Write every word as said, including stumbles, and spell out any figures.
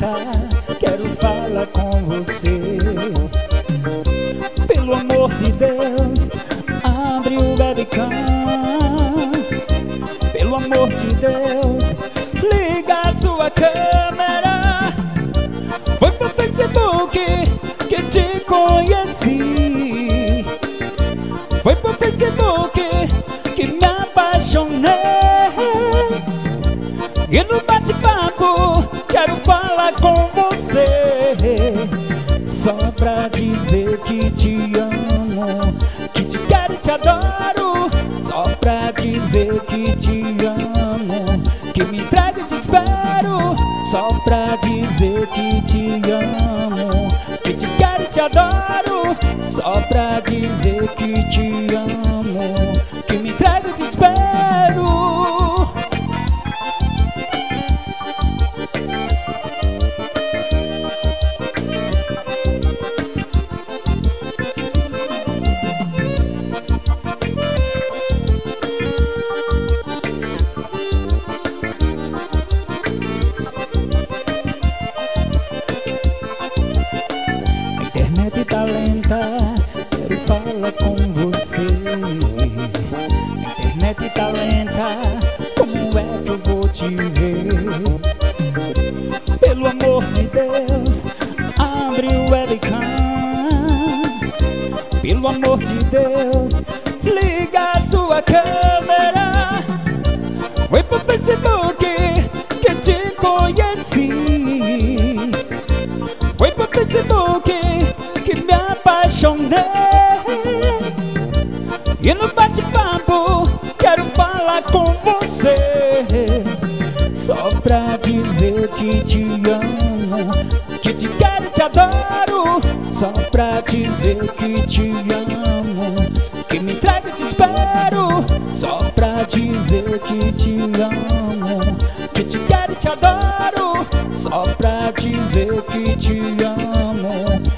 lenta, quero falar com você. Pelo amor de Deus, abre o webcam. Pelo amor de Deus, liga a sua câmera. Foi pro Facebook que te conheci. Foi pro Facebook que me apaixonei. E no bate-papo quero falar com você, só pra dizer que te amo, que te quero e te adoro. Só pra dizer que te amo, que me entrego e te espero. Só pra dizer que te amo, que te quero e te adoro. Só pra dizer que te amo, que me entrego e te espero. A internet tá lenta, quero falar com você. A internet tá lenta, como é que eu vou te ver? Pelo amor de Deus, abre o webcam. Pelo amor de Deus, liga a sua câmera. Foi pro Facebook que te conheci. Foi pro Facebook que me apaixonei. E no bate-papo quero falar com você, só pra dizer que te amo, que te quero e te adoro. Só pra dizer que te amo, que me entrego e te espero. Só pra dizer que te amo, que te quero e te adoro. Só pra dizer que te amo,